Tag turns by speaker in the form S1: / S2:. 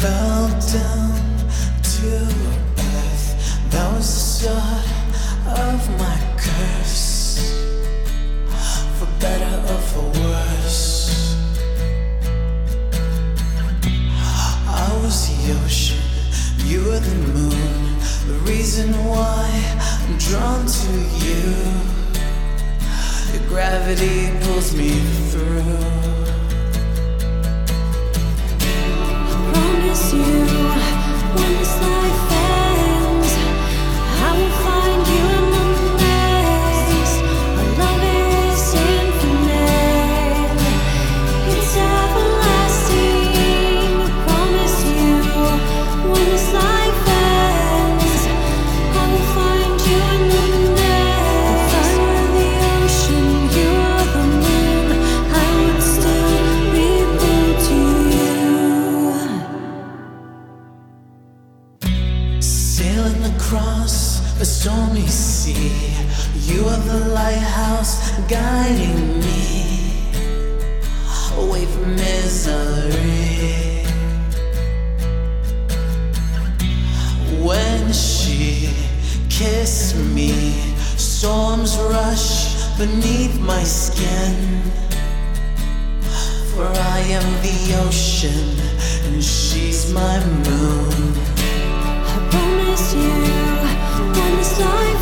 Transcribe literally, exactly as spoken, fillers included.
S1: fell down to earth. That was the start of my curse, for better or for worse. I was the ocean, you were the moon, the reason why I'm drawn to you. Your gravity pulls me through.
S2: I promise you, when this life ends, I will find you in the next. Our love is infinite, it's everlasting. I promise you, when this life ends, I will find you in the next. If I were the ocean, you are the moon, I would still be blue to you.
S1: Sailing across a stormy sea, you are the lighthouse guiding me away from misery. When she kissed me, storms rush beneath my skin. For I am the ocean and she's my moon.
S2: I promise you, when this life